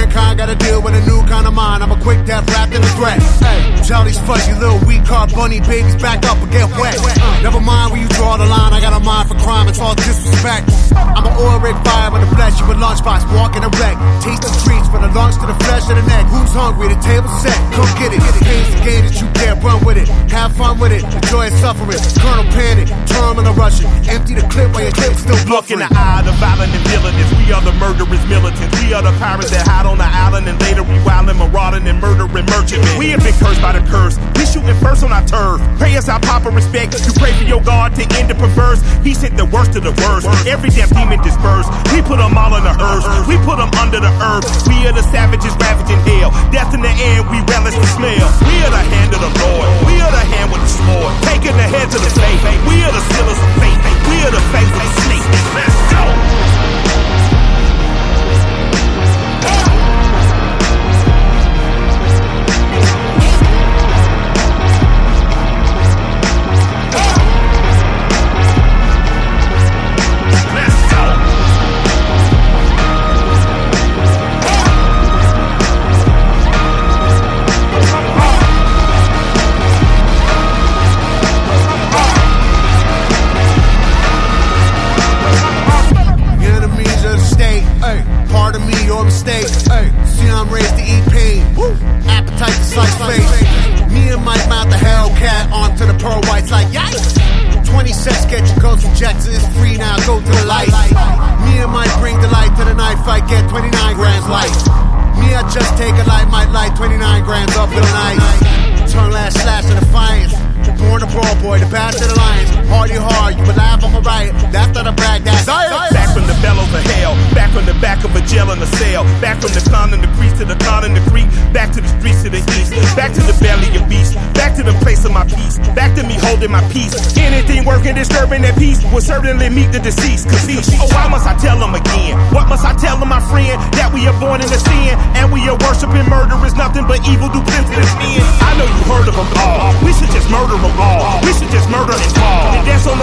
mankind gotta deal with a new kind of mind. I'm a quick death wrapped in a threat. Hey, tell these fuzzy little weak car bunny babies back up and get wet. Never mind where you draw the line, I got a mind for crime, it's all disrespect. I'm an oil rig fire with a flesh, you a lunchbox, walking a wreck. Taste the streets from the lungs to the flesh of the neck. Who's hungry? The table's set, come get it. Pain's the game that you can't run with it. Have fun with it, enjoy suffering. Colonel Panic, terminal Russian. Empty the clip while your clip's still bluffing. Look in the eye of the violent and villainous. We are the murderous militants. We are the pirates that hide on the island and later we wildin', marauding and murdering merchantmen. We have been cursed by the curse. We shooting first on our turf. Pay us our proper respect. You pray for your God to end the perverse. He sent the worst of the worst. Every damn demon dispersed. We put them all in the hearse. We put them under the earth. We are the savages ravaging hell. Death in the air, we relish the smell. We are the hand of the Lord. We are the hand with the sword. Taking the head to the faith. We are the sealers of faith. We are the face of the snake. Let's go. See, I'm raised to eat pain. Appetite to slice face. Me and Mike mount the Hellcat onto the pearl whites like yikes. 20 cents get your ghost injector. It's free now, go to the light. Me and Mike bring the light to the night fight. Get 29 grams light. Me, I just take a light, might light 29 grams up in the night. Turn last slash to defiance. Born a brawl boy, the best of the lions. Hardy hard, you alive, I'm a riot. That's not a brag, that's back from the bellows of hell. Back from the back of a jail in a cell. Back from the con and the crease to the con and the creek. Back to the streets to the east. Back to the belly of beast. Back to the place of my peace. Back to me holding my peace. Anything working, disturbing that peace will certainly meet the deceased. Oh, why must I tell them again? What must I tell them, my friend? That we are born in the sin and we are worshiping murder is nothing but evil duplicitous men. I know you heard of them all. We should just murder them all. We should just murder and all. And that's on